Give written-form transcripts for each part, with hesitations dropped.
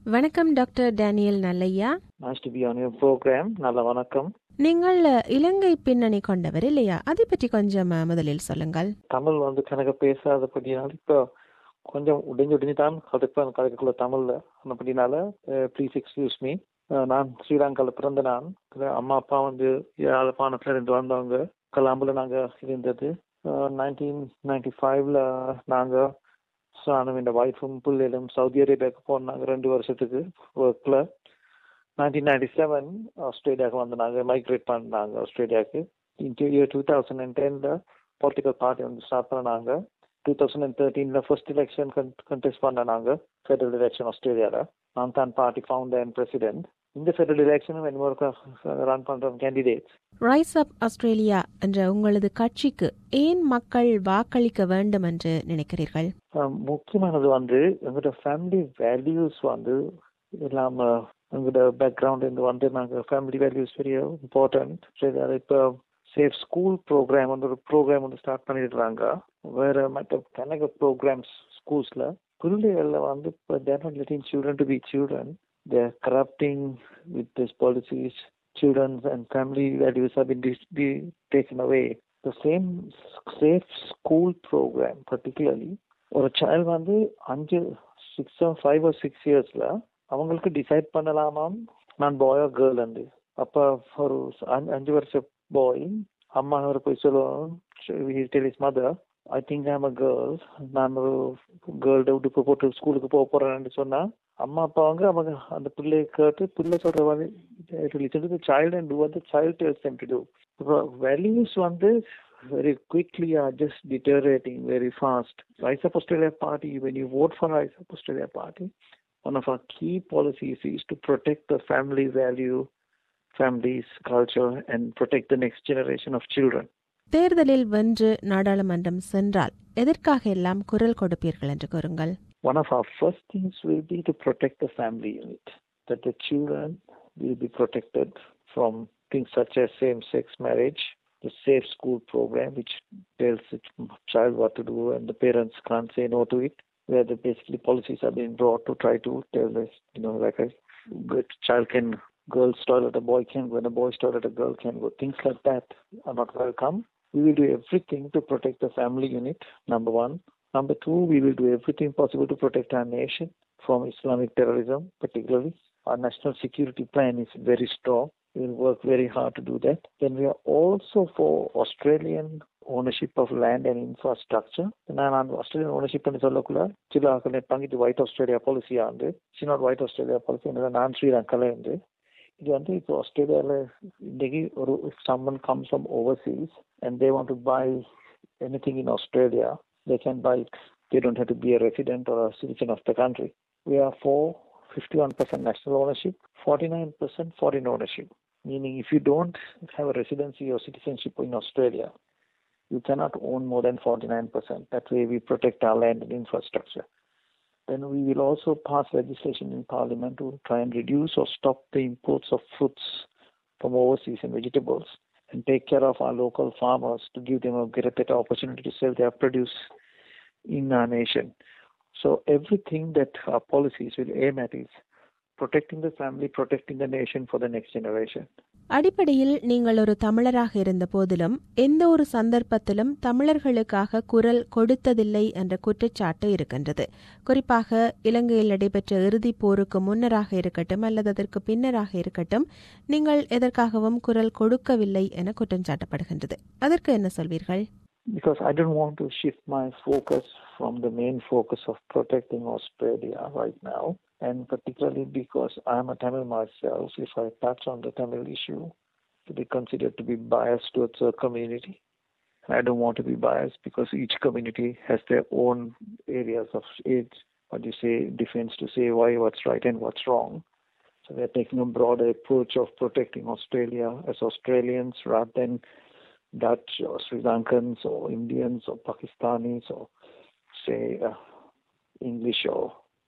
வணக்கம் doctor Daniel Nallaiah. Nice to be on your program. நல்ல வணக்கம். நீங்கள் இலங்கை பின்னணி கொண்டவர் இல்லையா? அதை பற்றி கொஞ்சம் முதலில் சொல்லுங்கள். தமிழ் கணக்க பேசாதபடினால இப்போ கொஞ்சம் உடைஞ்சு தான் கதைக்குள்ள தமிழ்ல அப்படினால ப்ளீஸ் எக்ஸ்கியூஸ் மீ. நான் ஸ்ரீலங்காவில் பிறந்த நான். அம்மா அப்பா யாழ்ப்பாணத்துல இருந்து வந்தவங்க. கலாம்புல நாங்க இருந்தது. 1995 நாங்க நானும் என் ஒய்ஃபும் பிள்ளைகளும் சவுதி அரேபியாவுக்கு போனாங்க 2 வருஷத்துக்கு ஒர்க்ல. 1997 ஆஸ்திரேலியாவுக்கு நாங்கள் மைக்ரேட் பண்ணாங்க ஆஸ்திரேலியாவுக்கு. இயர் 2010 பொலிட்டிக்கல் பார்ட்டி ஸ்டார்ட் பண்ணாங்க. 2013 ஃபர்ஸ்ட் எலெக்ஷன் கண்டெஸ்ட் பண்ணாங்க, ஃபெடரல் எலெக்ஷன் ஆஸ்திரேலியாவில். நான் தான் பார்ட்டி ஃபவுண்டர் அண்ட் பிரசிடென்ட். இந்த ஃபெடரல் எலெக்ஷனும் ரன் பண்ற கேண்டிடேட்ஸ். ரைஸ் அப் ஆஸ்திரேலியா என்ற உங்களது கட்சிக்கு ஏன் மக்கள் வாக்களிக்க வேண்டும் என்று நினைக்கிறீர்கள்? முக்கியமானது எங்களோட ஃபேமிலி வேல்யூஸ் இல்லாம எங்களோட பேக்ரவுண்ட் நாங்கள் ஃபேமிலி வேல்யூஸ் வெரி இம்பார்ட்டன்ட். இப்போ சேஃப் ஸ்கூல் ப்ரோக்ராம் ஒரு ப்ரோக்ராம் ஸ்டார்ட் பண்ணிடுறாங்க. வேற மற்ற கணக்கு ப்ரோக்ராம்ஸ் ஸ்கூல்ஸ்ல பிள்ளைகள்ல they're not letting children to be children. They're corrupting with these policies. Children and family values have been taken away. The same safe school program, particularly, ஒரு child 5 or 6 yearsல அவங்களுக்கு decide பண்ணலாமாம் நான் பாய் ஆர் கேர்ள். அப்ப ஒரு 5 வருஷ பாய் அம்மா போய் சொல்லுவோம், mother I think I am a girl, நான் ஒரு கேர்ள்ட உடுப்பு போட்டு ஸ்கூலுக்கு போறேன்னு சொன்னா அம்மா அப்பா அவங்க அந்த பிள்ளையை கேட்டு பிள்ளை சொல்ற child and do what the child tells them to do. Values very quickly are just deteriorating very fast. Rise Up Australia Party, when you vote for Rise Up Australia Party, one of our key policies is to protect the family value, families, culture, and protect the next generation of children. தேர்தலில் வென்று நாடாளுமன்றம் சென்றால் எதற்காக எல்லாம் குரல் கொடுப்பீர்கள் என்று கூறுங்கள். One of our first things will be to protect the family unit, that the children will be protected from things such as same-sex marriage, the safe school program which tells the child what to do and the parents can't say no to it, where the basically policies are being brought to try to tell this, like a good child can girl's toilet, a boy can go, and a boy's toilet, a girl can go. Things like that are not welcome. We will do everything to protect the family unit, number one. Number two, we will do everything possible to protect our nation from Islamic terrorism, particularly. Our national security plan is very strong. We will work very hard to do that. Then we are also for Australian ownership of land and infrastructure. நான் Australian ownership பண்ணி சொல்லக்குள்ள சில ஆக்கள் பங்கிட்டு White Australia policy it's not White Australia policy, நான் ஸ்ரீலங்கால இது இப்போ ஆஸ்திரேலியாவில் இன்னைக்கு if someone comes from overseas and they want to buy anything in Australia, they can buy it. They don't have to be a resident or a citizen of the country. We are for 51% national ownership, 49% foreign ownership. Meaning if you don't have a residency or citizenship in Australia, you cannot own more than 49%. That way we protect our land and infrastructure. Then we will also pass legislation in Parliament to try and reduce or stop the imports of fruits from overseas and vegetables, and take care of our local farmers to give them a better opportunity to sell their produce in our nation. So everything that our policies will aim at is protecting the family, protecting the nation for the next generation. அடிப்படையில் நீங்கள் ஒரு தமிழராக இருந்த போதிலும் எந்த ஒரு சந்தர்ப்பத்திலும் தமிழர்களுக்காக குரல் கொடுத்ததில்லை என்ற குற்றச்சாட்டு இருக்கின்றது. குறிப்பாக இலங்கையில் நடைபெற்ற இறுதிப் போருக்கு முன்னராக இருக்கட்டும் அல்லது அதற்கு பின்னராக இருக்கட்டும், நீங்கள் எதற்காகவும் குரல் கொடுக்கவில்லை என குற்றம் சாட்டப்படுகின்றது. அதற்கு என்ன சொல்வீர்கள்? Because I don't want to shift my focus from the main focus of protecting Australia right now, and particularly because I am a Tamil myself. If I touch on the Tamil issue, to be considered to be biased towards a community. And I don't want to be biased because each community has their own areas of defense to say what's right and what's wrong. So we are taking a broader approach of protecting Australia as Australians rather than Dutch or Sri Lankans or Indians or Pakistanis or say English or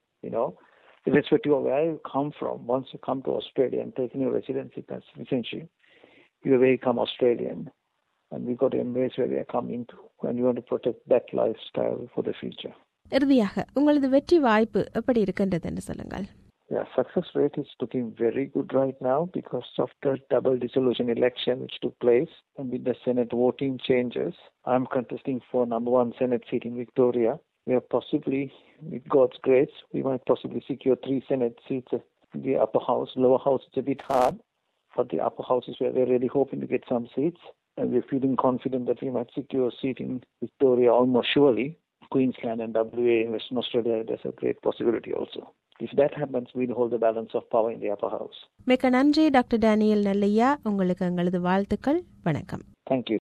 irrespective of where you come from. Once you come to Australia and taking your residency and citizenship, you become Australian, and we got to embrace where we are coming to, and we want to protect that lifestyle for the future. இறுதியாக உங்களது வெற்றி வாய்ப்பு எப்படி இருக்கின்றது என்று சொல்லுங்கள். Yeah, success rate is looking very good right now because of the double dissolution election which took place, and with the Senate voting changes, I'm contesting for number 1 Senate seat in Victoria. We are possibly, with God's grace, we might possibly secure 3 Senate seats in the upper house. Lower house is a bit hard, but the upper house is where we're really hoping to get some seats, and we're feeling confident that we might secure a seat in Victoria almost surely. Queensland and WA in Western Australia, there's a great possibility also. If that happens, we'll hold the balance of power in the upper house. மிக்க நன்றி doctor Daniel Nallaiah. உங்களுக்கு எங்களது வாழ்த்துக்கள். வணக்கம். Thank you.